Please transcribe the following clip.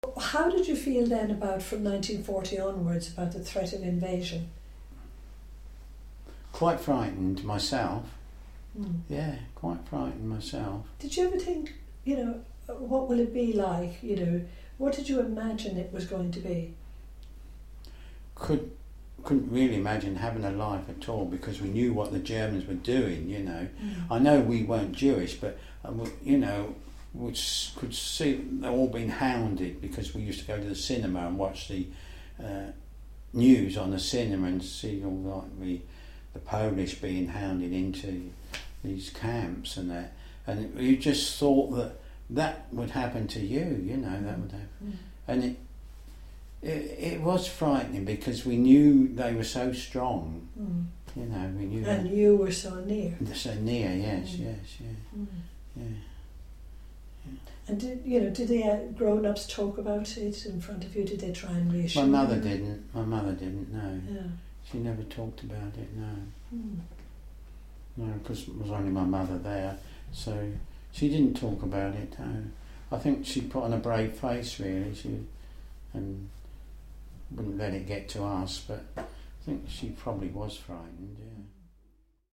How did you feel then about, from 1940 onwards, about the threat of invasion? Quite frightened myself. Mm. Yeah, quite frightened myself. Did you ever think, what will it be like, what did you imagine it was going to be? Couldn't really imagine having a life at all, because we knew what the Germans were doing, Mm. I know we weren't Jewish, but, we could see they've all been hounded, because we used to go to the cinema and watch the news on the cinema and see all like the Polish being hounded into these camps and that. And you just thought that would happen to you, that would happen. Mm. And it was frightening, because we knew they were so strong. Mm. We knew. And you were so near. So near, yes, yeah. Mm. Yeah. And did the grown-ups talk about it in front of you? Did they try and reassure you? My mother didn't, no. Yeah. She never talked about it, no. Mm. No, because it was only my mother there, so she didn't talk about it, no. I think she put on a brave face, really, and wouldn't let it get to us, but I think she probably was frightened, yeah.